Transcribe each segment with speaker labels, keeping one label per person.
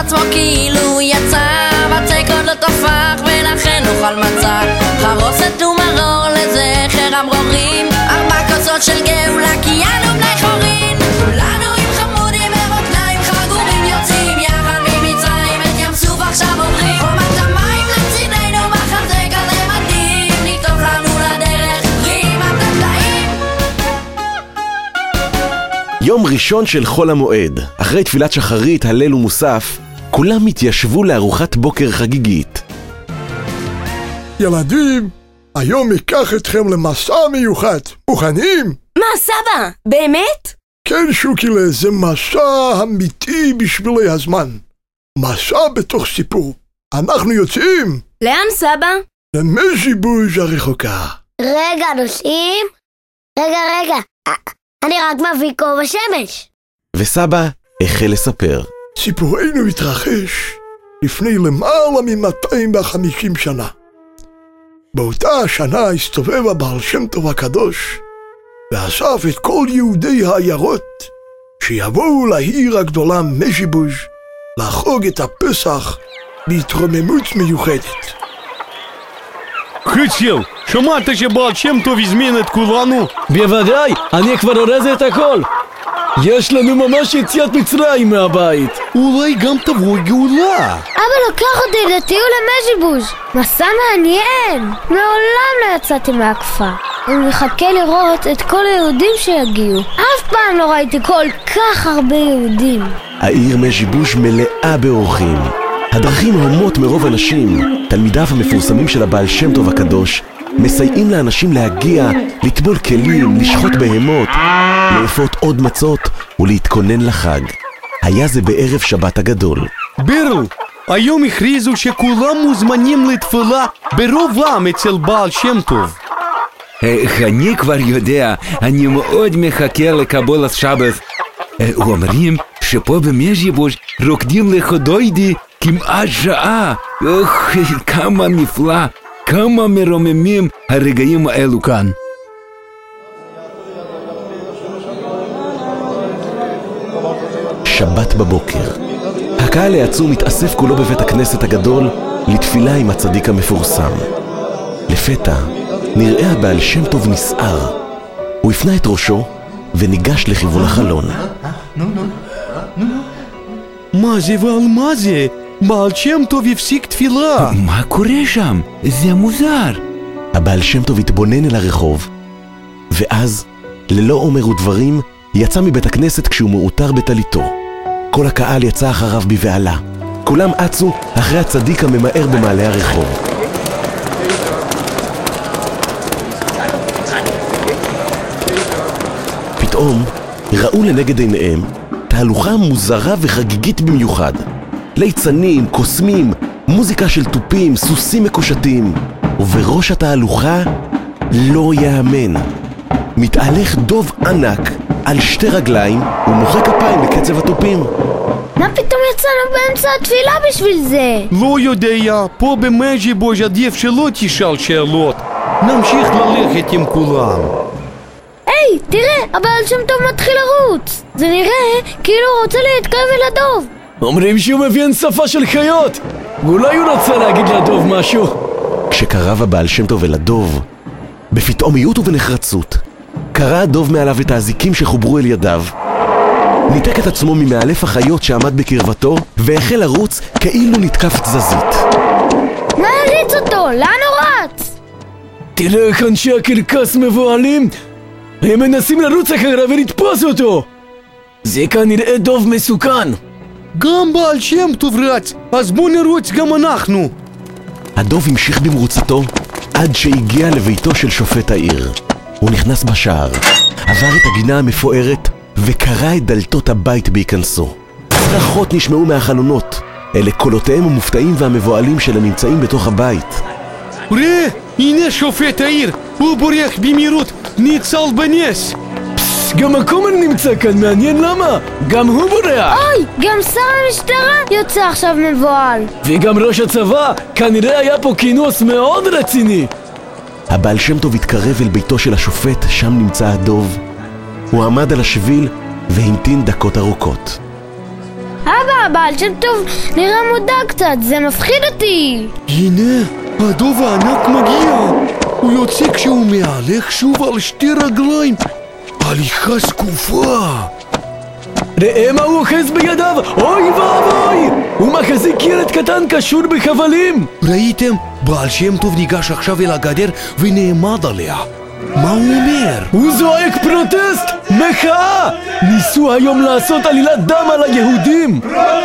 Speaker 1: עצמו כאילו יצא, בצק עוד לא תופח ולכן נאכל מצה. חרוסת ומרור לזכר המרורים, 4 כוסות של גאולה כי אנו בני חורין. כולנו עם חמודים ומותניים חגורים, יוצאים יחד ממצרים, את ים סוף עכשיו עוברים. חומת המים לצידנו מחזה כזה מדהים, נקטוף לנו לדרך רימה תתאים.
Speaker 2: יום ראשון של חול המועד, אחרי תפילת שחרית, הלל ומוסף, כולם התיישבו לארוחת בוקר חגיגית.
Speaker 3: ילדים, היום אקח אתכם למסע מיוחד. מוכנים?
Speaker 4: מה, סבא? באמת?
Speaker 3: כן, שוקילה, זה מסע אמיתי בשבילי הזמן. מסע בתוך סיפור. אנחנו יוצאים.
Speaker 4: לאן, סבא?
Speaker 3: למז'יבוז' הרחוקה.
Speaker 5: רגע, נוסעים? רגע. אני רק מביא כובע שמש.
Speaker 2: וסבא החל לספר.
Speaker 3: סיפורנו התרחש לפני למעלה מ-250 שנה. באותה השנה הסתובב הבעל שם טוב הקדוש ואסף את כל יהודי העיירות שיבואו לעיר הגדולה מז'יבוז' לחוג את הפסח בהתרוממות מיוחדת.
Speaker 6: חציל, שמעת שבעל שם טוב הזמין את כולנו?
Speaker 7: בוודאי, אני כבר אורז את הכל. יש לנו ממש יציאת מצרים מהבית.
Speaker 6: אולי גם תבוא גאולה.
Speaker 5: אבא לוקח אותי לטיול למז'יבוז', מסע מעניין. מעולם לא יצאתי מהכפר. אני מחכה לראות את כל היהודים שיגיעו. אף פעם לא ראיתי כל כך הרבה יהודים.
Speaker 2: העיר מז'יבוז' מלאה באורחים. הדרכים הומות מרוב אנשים. תלמידיו המפורסמים של הבעל שם טוב הקדוש מסייעים לאנשים להגיע, לטבול כלים, לשחוט בהמות, לאפות עוד מצות ולהתכונן לחג. היה זה בערב שבת הגדול.
Speaker 6: ברל, היום הכריזו שכולם מוזמנים לתפילה ברוב עם אצל בעל שם טוב.
Speaker 8: אני כבר יודע, אני מאוד מחכה לקבולת שבת. אומרים שפה במז'יבוז' רוקדים לחודוידי כמעט שעה. כמה נפלא, כמה מרוממים הרגעים האלו כאן.
Speaker 2: שבת בבוקר. הקהל העצום מתאסף כולו בבית הכנסת הגדול לתפילה עם הצדיק המפורסם. לפתע נראה הבעל שם טוב נסער. הוא הפנה את ראשו וניגש לכיוון החלון.
Speaker 6: מה זה ועל מה זה? בעל שם טוב הפסיק תפילה.
Speaker 8: מה קורה שם? זה מוזר.
Speaker 2: הבעל שם טוב התבונן אל הרחוב, ואז, ללא אומר ודברים, יצא מבית הכנסת כשהוא מאותר בטליתו. כל הקהל יצא אחריו בבהלה. כולם אצו אחרי הצדיק הממהר במעלה הרחוב. פתאום ראו לנגד עיניהם תהלוכה מוזרה וחגיגית במיוחד. ליצנים, קוסמים, מוזיקה של טופים, סוסים מקושטים. ובראש התהלוכה לא יאמן. מתהלך דוב ענק על 2 רגליים ומוחא כפיים בקצב הטופים.
Speaker 5: מה פתאום יצאנו באמצע התפילה בשביל זה?
Speaker 6: לא יודע, פה במז'יבוז' עדיף שלא תשאל שאלות. נמשיך ללכת עם כולם.
Speaker 5: היי, תראה, הבעל שם טוב מתחיל לרוץ. זה נראה כאילו הוא רוצה להתקרב אל הדוב.
Speaker 7: אומרים שהוא מבין שפה של חיות. ואולי הוא רוצה להגיד לדוב משהו.
Speaker 2: כשקרב הבעל שם טוב אל הדוב, בפתאומיות ובנחרצות, קרע הדוב מעליו את האזיקים שחוברו אל ידיו, ניתק את עצמו ממאלף החיות שעמד בקרבתו, והחל לרוץ כאילו נתקף תזזית.
Speaker 5: מה הריץ אותו? לאן הוא רץ?
Speaker 7: תראה איך אנשי הקרקס מבועלים. הם מנסים לרוץ אחריו ולתפוס אותו. זה כנראה דוב מסוכן.
Speaker 6: גם בעל שם טוב רץ, אז בוא נרוץ גם אנחנו.
Speaker 2: הדוב המשיך במרוצתו עד שהגיע לביתו של שופט העיר. הוא נכנס בשער, עבר את הגינה המפוארת וקרא את דלתות הבית בהיכנסו. צרחות נשמעו מהחלונות. אלה קולותיהם המופתעים והמבועלים של הנמצאים בתוך הבית.
Speaker 6: ראה, הנה שופט העיר, הוא בורח במהירות, ניצל בנס.
Speaker 7: גם הקומן נמצא כאן, מעניין למה? גם הוא בורח.
Speaker 5: אוי, גם שר המשטרה יוצא עכשיו מבועל.
Speaker 7: וגם ראש הצבא, כנראה היה פה כינוס מאוד רציני.
Speaker 2: הבעל שם טוב התקרב אל ביתו של השופט, שם נמצא הדוב. הוא עמד על השביל והמתין דקות ארוכות.
Speaker 5: אבא, הבעל שם טוב נראה מודע קצת, זה מפחיד אותי.
Speaker 6: הנה, הדוב הענק מגיע. הוא יוצא כשהוא מהלך שוב על שתי רגליים. הליכה זקופה.
Speaker 7: ראה מה הוא אוחז בידיו, אוי ואבוי! הוא מחזיק ילד קטן קשור בחבלים.
Speaker 6: ראיתם? בעל שם טוב ניגש עכשיו אל הגדר ונעמד עליה. מה הוא אומר?
Speaker 7: הוא זועק פרוטסט! מחאה! ניסו היום לעשות עלילת דם על היהודים!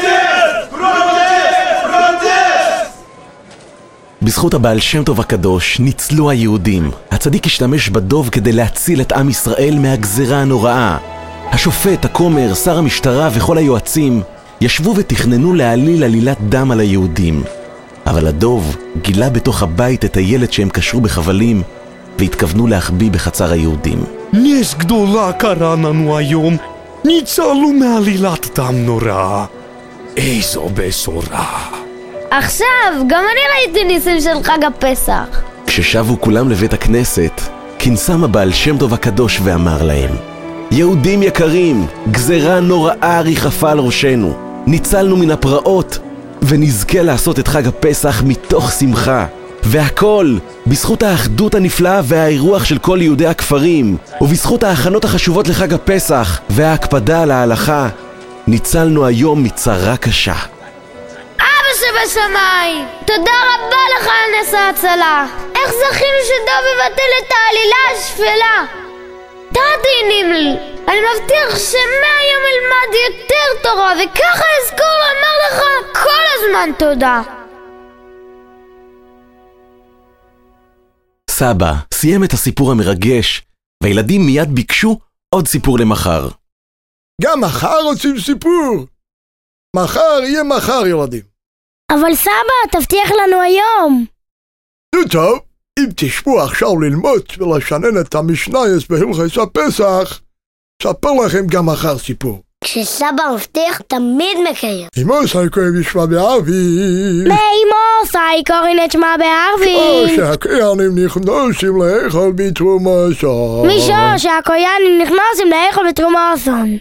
Speaker 2: בזכות הבעל שם טוב הקדוש ניצלו היהודים. הצדיק השתמש בדוב כדי להציל את עם ישראל מהגזרה הנוראה. השופט, הכומר, שר המשטרה וכל היועצים ישבו ותכננו להעליל עלילת דם על היהודים. אבל הדוב גילה בתוך הבית את הילד שהם קשרו בחבלים והתכוונו להחביא בחצר היהודים.
Speaker 6: נס גדולה קרה לנו היום. ניצלנו מעלילת דם נורא. איזו בשורה.
Speaker 5: עכשיו, גם אני ראיתי ניסים של חג הפסח.
Speaker 2: כששבו כולם לבית הכנסת, כינסם הבעל שם טוב הקדוש ואמר להם: יהודים יקרים, גזרה נוראה ריחפה על ראשנו. ניצלנו מן הפרעות ונזכה לעשות את חג הפסח מתוך שמחה. והכל בזכות האחדות הנפלאה והאירוח של כל יהודי הכפרים, ובזכות ההכנות החשובות לחג הפסח וההקפדה על ההלכה, ניצלנו היום מצרה קשה.
Speaker 5: אבא שבשמיים, תודה רבה לך על נס ההצלה. איך זכינו שדוב מבטל את העלילה השפלה. תעדינים לי, אני מבטיח שמהיום אלמד יותר תורה, וככה אזכור לומר לך כל הזמן תודה.
Speaker 2: סבא סיים את הסיפור המרגש, והילדים מיד ביקשו עוד סיפור למחר.
Speaker 3: גם מחר רוצים סיפור. מחר יהיה מחר, ילדים.
Speaker 5: אבל סבא, תבטיח לנו היום.
Speaker 3: נו טוב, אם תשבו עכשיו ללמוד ולשנן את המשנייס בהלכות הפסח, ספר לכם גם מחר סיפור.
Speaker 5: כשסבא מבטיח תמיד מקיים.
Speaker 3: אמוס היקוים ישמע בערבים.
Speaker 5: מאמוס היקורין את שמה בערבים.
Speaker 3: או שהקיינים נכנסים לאכול בתרומוסון.
Speaker 5: משום שהקיינים נכנסים לאכול בתרומוסון.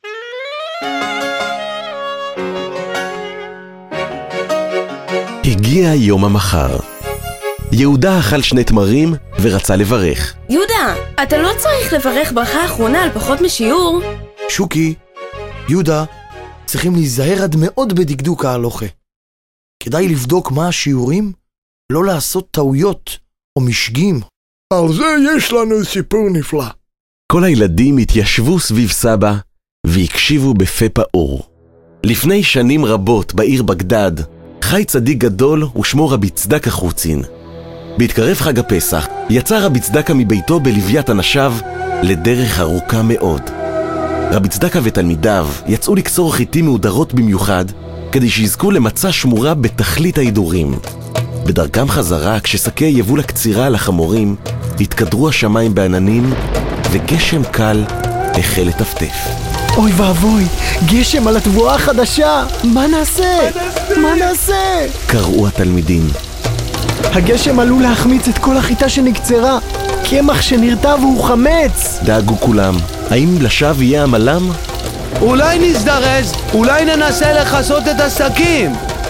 Speaker 2: הגיע יום המחר. יהודה אכל 2 תמרים ורצה לברך.
Speaker 4: יהודה, אתה לא צריך לברך ברכה אחרונה על פחות משיעור.
Speaker 9: שוקי, יהודה, צריכים להיזהר עד מאוד בדקדוק ההלוכה. כדאי לבדוק מה השיעורים, לא לעשות טעויות או משגים.
Speaker 3: על זה יש לנו סיפור נפלא.
Speaker 2: כל הילדים התיישבו סביב סבא והקשיבו בפה פעור. לפני שנים רבות בעיר בגדד חי צדיק גדול ושמו רבי צדקה חוצין. בהתקרב חג הפסח יצא רבי צדקה מביתו בלוויית אנשיו לדרך ארוכה מאוד. רבי צדקה ותלמידיו יצאו לקצור חיטים מהודרות במיוחד כדי שיזכו למצה שמורה בתכלית ההידורים. בדרכם חזרה, כששקי יבול הקצירה על החמורים, התקדרו השמיים בעננים וגשם קל החל לטפטף.
Speaker 9: אוי ואבוי, גשם על התבואה החדשה! מה נעשה? מה נעשה?
Speaker 2: קראו התלמידים.
Speaker 9: הגשם עלול להחמיץ את כל החיטה שנקצרה. קמח שנרטב הוא חמץ.
Speaker 2: דאגו כולם. האם לשווא יהיה עמלם?
Speaker 6: אולי נזדרז, אולי ננסה לחסות את השקים.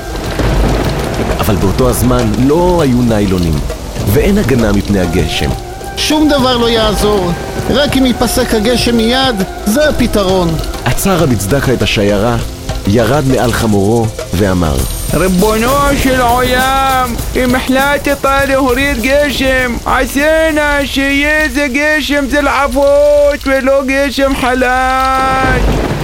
Speaker 2: אבל באותו הזמן לא היו ניילונים, ואין הגנה מפני הגשם.
Speaker 10: שום דבר לא יעזור, רק אם ייפסק הגשם מיד, זה הפתרון.
Speaker 2: עצר רבי צדקה את השיירה, ירד מעל חמורו ואמר:
Speaker 8: ריבונו של עולם, אם החלטת להוריד גשם, עשינה שיהיה זה גשם זלעפות ולא גשם חלש.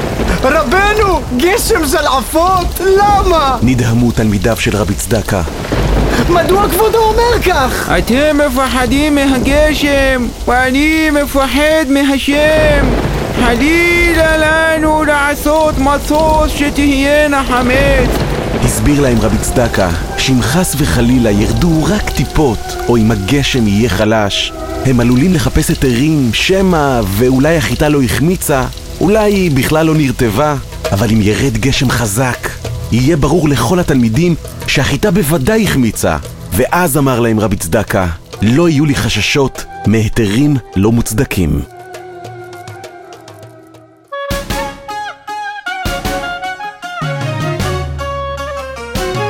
Speaker 9: רבנו, גשם זלעפות? למה?
Speaker 2: נדהמו תלמידיו של רבי צדקה.
Speaker 9: מדוע כבודו אומר כך?
Speaker 8: אתם מפחדים מהגשם, ואני מפחד מהשם. חלילה לנו לעשות משוש שתהיינה חמץ.
Speaker 2: הסביר להם רבי צדקה שאם חס וחלילה ירדו רק טיפות, או אם הגשם יהיה חלש, הם עלולים לחפש היתרים, שמא ואולי החיטה לא החמיצה, אולי היא בכלל לא נרטבה. אבל אם ירד גשם חזק, יהיה ברור לכל התלמידים שהחיטה בוודאי החמיצה. ואז אמר להם רבי צדקה, לא יהיו לי חששות מהיתרים לא מוצדקים.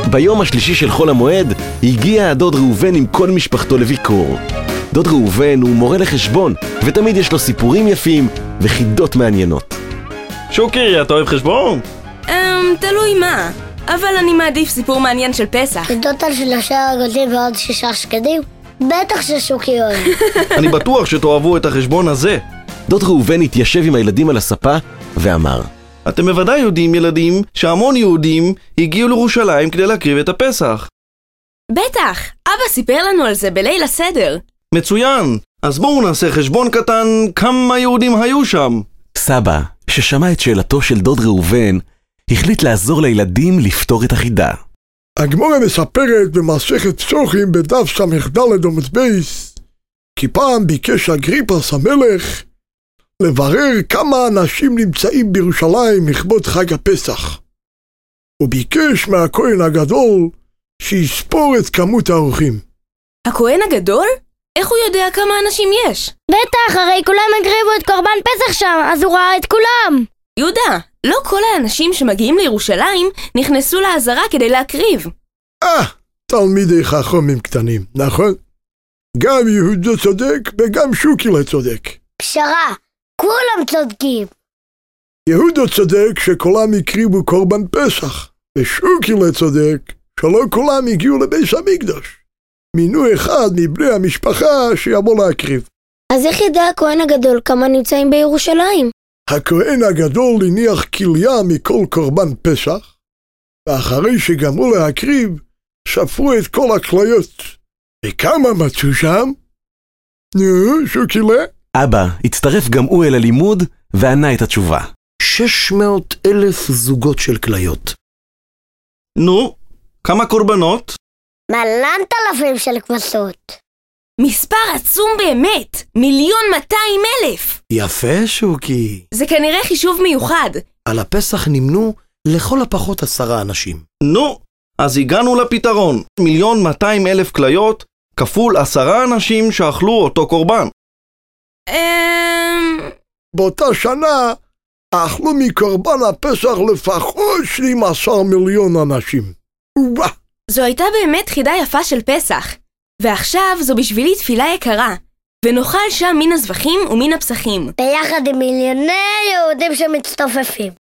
Speaker 2: ביום השלישי של חול המועד הגיע הדוד ראובן עם כל משפחתו לביקור. דוד ראובן הוא מורה לחשבון, ותמיד יש לו סיפורים יפים וחידות מעניינות.
Speaker 11: שוקי, אתה אוהב חשבון?
Speaker 4: תלוי מה, אבל אני מעדיף סיפור מעניין של פסח.
Speaker 5: חידות על 3 עגלים ועוד 6 שקדים? בטח ששוקי אוהב.
Speaker 11: אני בטוח שתאהבו את החשבון הזה.
Speaker 2: דוד ראובן התיישב עם הילדים על הספה ואמר,
Speaker 11: אתם בוודאי יודעים, ילדים, שהמון יהודים הגיעו לירושלים כדי להקריב את הפסח.
Speaker 4: בטח, אבא סיפר לנו על זה בליל הסדר.
Speaker 11: מצוין, אז בואו נעשה חשבון קטן כמה יהודים היו שם.
Speaker 2: סבא, ששמע את שאלתו של דוד ראובן, החליט לעזור לילדים לפתור את החידה.
Speaker 3: הגמרא מספרת במסכת פסוחים בדף ס"ד עמוד בייס, כי פעם ביקש אגריפס המלך לברר כמה אנשים נמצאים בירושלים לכבוד חג הפסח. הוא ביקש מהכהן הגדול שיספור את כמות האורחים.
Speaker 4: הכהן הגדול? איך הוא יודע כמה אנשים יש?
Speaker 5: בטח, הרי כולם הקריבו את קורבן פסח שם, אז הוא ראה את כולם.
Speaker 4: יהודה, לא כל האנשים שמגיעים לירושלים נכנסו לעזרה כדי להקריב.
Speaker 3: תלמידי חכמים קטנים, נכון? גם יהודה צודק וגם שוקי צודק.
Speaker 5: פשרה, כולם צודקים.
Speaker 3: יהודה צודק שכולם הקריבו קורבן פסח, ושוקי צודק שלא כולם הגיעו לבית המקדש. מינו אחד מבני המשפחה שיבוא להקריב.
Speaker 5: אז איך ידע הכהן הגדול כמה נמצאים בירושלים?
Speaker 3: הכהן הגדול הניח כליה מכל קורבן פסח, ואחרי שגמרו להקריב, ספרו את כל הכליות. וכמה מצאו שם? נו, שוקילה?
Speaker 2: אבא הצטרף גם הוא אל הלימוד וענה את התשובה.
Speaker 9: 600,000 זוגות של כליות.
Speaker 11: נו, כמה קורבנות?
Speaker 5: 1,000,000 של כבשות.
Speaker 4: מספר עצום באמת, 1,200,000.
Speaker 9: יפה, שוקי.
Speaker 4: זה כנראה חישוב מיוחד.
Speaker 9: על הפסח נמנו לכל הפחות 10 אנשים.
Speaker 11: נו, אז הגענו לפתרון. 1,200,000 כליות כפול 10 אנשים שאכלו אותו קורבן.
Speaker 3: באותה שנה אכלו מקורבן הפסח לפחות 12 מיליון אנשים.
Speaker 4: זו הייתה באמת חידה יפה של פסח. ועכשיו זו בשבילי תפילה יקרה. ונאכל שם מן הזבחים ומן הפסחים.
Speaker 5: ביחד עם מיליוני יהודים שמצטופפים.